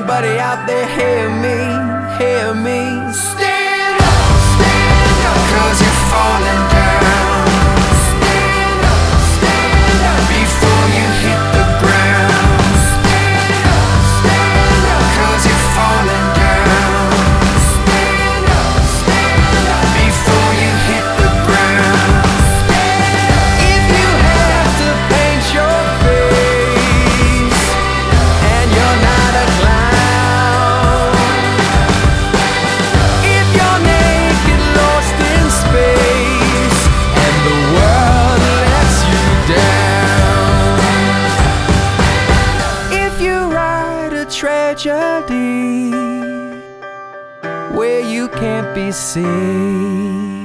Everybody out there, hear me. Stand up, 'cause you're falling down. Stand up, before you hit the ground. Stand up, 'cause you're falling down. Stand up, before you hit the ground. If you have to paint your face and you're not a clown, if you're naked, lost in space, and the world lets you down, if you write a tragedy where you can't be seen,